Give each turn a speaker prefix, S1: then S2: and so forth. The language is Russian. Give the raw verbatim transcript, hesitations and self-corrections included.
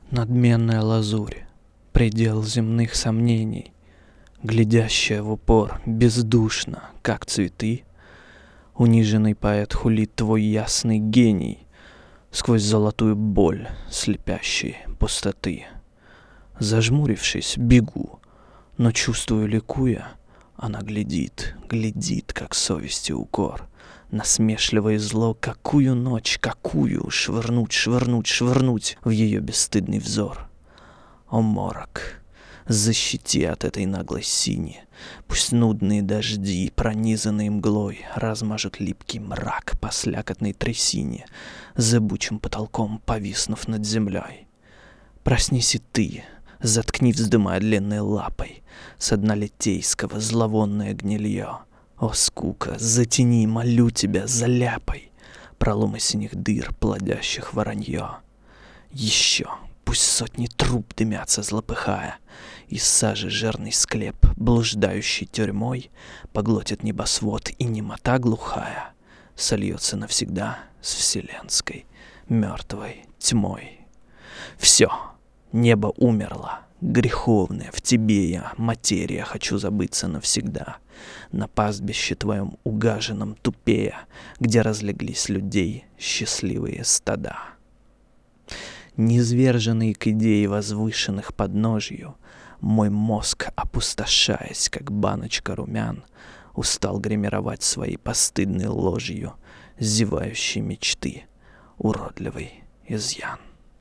S1: Надменная лазурь, предел земных сомнений, глядящая в упор бездушно, как цветы. Униженный поэт хулит твой ясный гений сквозь золотую боль слепящей пустоты. Зажмурившись, бегу, но чувствую, ликуя, она глядит, глядит, как совести укор. Насмешливое зло, какую ночь, какую швырнуть, швырнуть, швырнуть в ее бесстыдный взор. О, морок, защити от этой наглой сини, пусть нудные дожди, пронизанные мглой, размажут липкий мрак по слякотной трясине, зыбучим потолком повиснув над землей. Проснись и ты, заткни, вздымая длинной лапой со дна литейского зловонное гнилье. О, скука, затяни, молю тебя, заляпай проломы синих дыр, плодящих воронье. Еще пусть сотни труб дымятся, злопыхая, и сажи жирный склеп, блуждающий тюрьмой, поглотит небосвод, и немота глухая сольется навсегда с вселенской мертвой тьмой. Все, небо умерло, греховная, в тебе я, материя, хочу забыться навсегда. На пастбище твоем угаженном тупея, где разлеглись людей счастливые стада. Низверженный к идее возвышенных подножью, мой мозг, опустошаясь, как баночка румян, устал гримировать своей постыдной ложью зевающей мечты уродливый изъян.